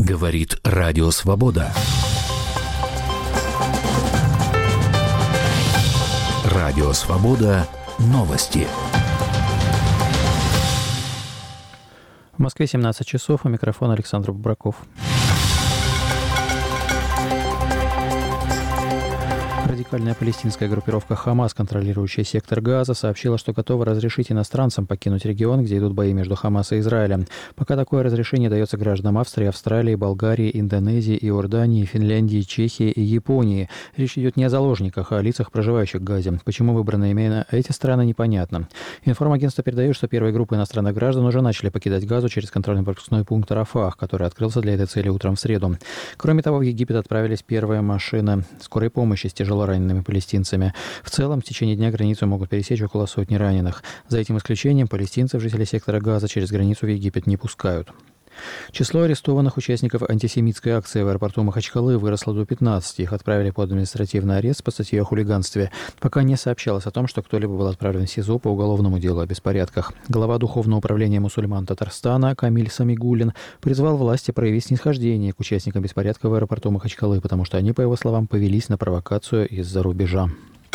Говорит Радио Свобода. Радио Свобода. Новости. В Москве 17 часов, у микрофона Александр Бобраков. Радикальная палестинская группировка «Хамас», контролирующая сектор Газа, сообщила, что готова разрешить иностранцам покинуть регион, где идут бои между Хамас и Израилем. Пока такое разрешение дается гражданам Австрии, Австралии, Болгарии, Индонезии, Иордании, Финляндии, Чехии и Японии. Речь идет не о заложниках, а о лицах, проживающих в Газе. Почему выбраны именно эти страны, непонятно. Информагентство передает, что первые группы иностранных граждан уже начали покидать Газу через контрольно-пропускной пункт Рафах, который открылся для этой цели утром в среду. Кроме того, в Египет отправились первые машины скорой помощи с тяжело ранеными палестинцами. В целом, в течение дня границу могут пересечь около сотни раненых. За этим исключением палестинцев жители сектора Газа через границу в Египет не пускают. Число арестованных участников антисемитской акции в аэропорту Махачкалы выросло до 15. Их отправили под административный арест по статье о хулиганстве. Пока не сообщалось о том, что кто-либо был отправлен в СИЗО по уголовному делу о беспорядках. Глава Духовного управления мусульман Татарстана Камиль Самигуллин призвал власти проявить снисхождение к участникам беспорядка в аэропорту Махачкалы, потому что они, по его словам, повелись на провокацию из-за рубежа.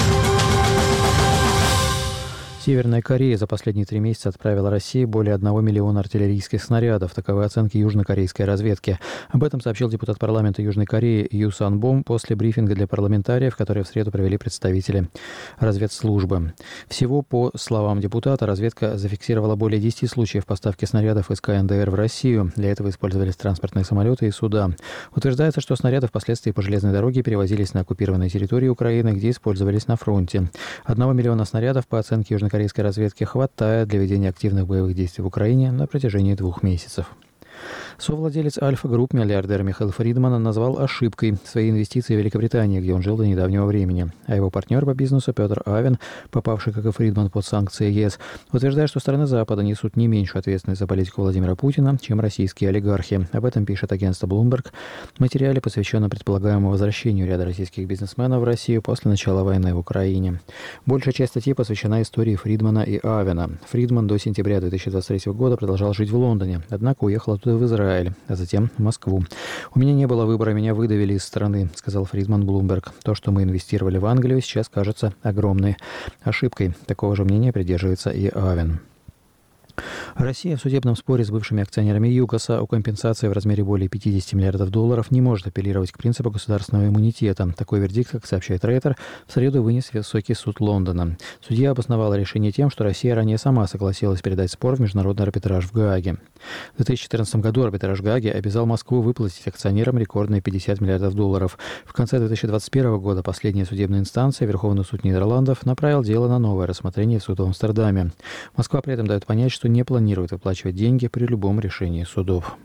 Северная Корея за последние 3 месяца отправила России более 1 миллиона артиллерийских снарядов. Таковы оценки южнокорейской разведки. Об этом сообщил депутат парламента Южной Кореи Ю Сан-бом после брифинга для парламентариев, который в среду провели представители разведслужбы. Всего, по словам депутата, разведка зафиксировала более 10 случаев поставки снарядов из КНДР в Россию. Для этого использовались транспортные самолеты и суда. Утверждается, что снаряды впоследствии по железной дороге перевозились на оккупированные территории Украины, где использовались на фронте. 1 миллиона снарядов, по оценке южнокорейской разведки, хватает для ведения активных боевых действий в Украине на протяжении 2 месяцев. Совладелец Альфа-групп, миллиардер Михаил Фридман, назвал ошибкой свои инвестиции в Великобритании, где он жил до недавнего времени. А его партнер по бизнесу Петр Авен, попавший, как и Фридман, под санкции ЕС, утверждает, что страны Запада несут не меньшую ответственность за политику Владимира Путина, чем российские олигархи. Об этом пишет агентство Bloomberg в материале, посвященном предполагаемому возвращению ряда российских бизнесменов в Россию после начала войны в Украине. Большая часть статьи посвящена истории Фридмана и Авена. Фридман до сентября 2023 года продолжал жить в Лондоне, однако уехал оттуда в Израиль, а затем в Москву. «У меня не было выбора, меня выдавили из страны», — сказал Фридман Bloomberg. «То, что мы инвестировали в Англию, сейчас кажется огромной ошибкой». Такого же мнения придерживается и Авен. Россия в судебном споре с бывшими акционерами ЮКОСа о компенсации в размере более 50 миллиардов долларов не может апеллировать к принципу государственного иммунитета. Такой вердикт, как сообщает Рейтер, в среду вынес Высокий суд Лондона. Судья обосновала решение тем, что Россия ранее сама согласилась передать спор в международный арбитраж в Гааге. В 2014 году арбитраж в Гааге обязал Москву выплатить акционерам рекордные 50 миллиардов долларов. В конце 2021 года последняя судебная инстанция, Верховный суд Нидерландов, направил дело на новое рассмотрение в суд в Амстердаме. Москва при этом дает понять, что не планирует выплачивать деньги при любом решении судов.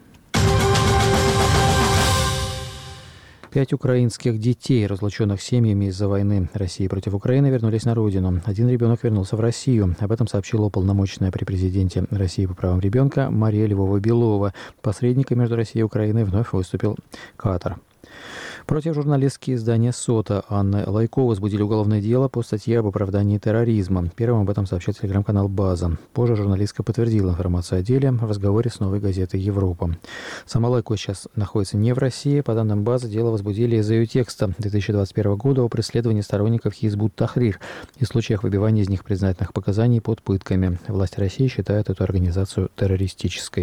5 украинских детей, разлученных семьями из-за войны России против Украины, вернулись на родину. 1 ребенок вернулся в Россию. Об этом сообщила уполномоченная при президенте России по правам ребенка Мария Львова-Белова. Посредником между Россией и Украиной вновь выступил Катар. Против журналистки издания «Сота» Анны Лайко возбудили уголовное дело по статье об оправдании терроризма. Первым об этом сообщил телеграм-канал «База». Позже журналистка подтвердила информацию о деле в разговоре с «Новой газетой Европа». Сама Лайко сейчас находится не в России. По данным «Базы», дело возбудили из-за ее текста 2021 года о преследовании сторонников Хизбут Тахрир и случаях выбивания из них признательных показаний под пытками. Власти России считают эту организацию террористической.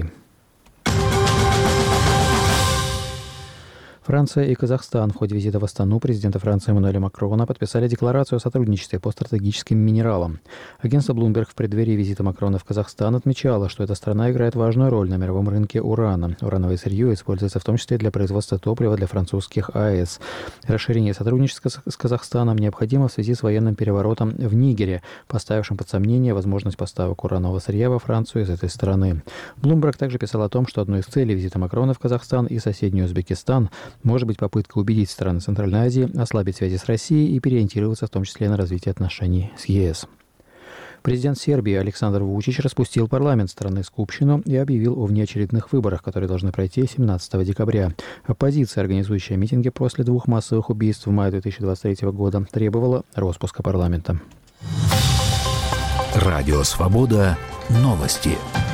Франция и Казахстан в ходе визита в Астану президента Франции Эммануэля Макрона подписали декларацию о сотрудничестве по стратегическим минералам. Агентство Bloomberg в преддверии визита Макрона в Казахстан отмечало, что эта страна играет важную роль на мировом рынке урана. Урановое сырье используется в том числе для производства топлива для французских АЭС. Расширение сотрудничества с Казахстаном необходимо в связи с военным переворотом в Нигере, поставившим под сомнение возможность поставок уранового сырья во Францию из этой страны. Bloomberg также писал о том, что одной из целей визита Макрона в Казахстан и соседний Узбекистан может быть попытка убедить страны Центральной Азии ослабить связи с Россией и переориентироваться в том числе на развитие отношений с ЕС. Президент Сербии Александр Вучич распустил парламент страны Скупщину и объявил о внеочередных выборах, которые должны пройти 17 декабря. Оппозиция, организующая митинги после 2 массовых убийств в мае 2023 года, требовала распуска парламента. Радио Свобода. Новости.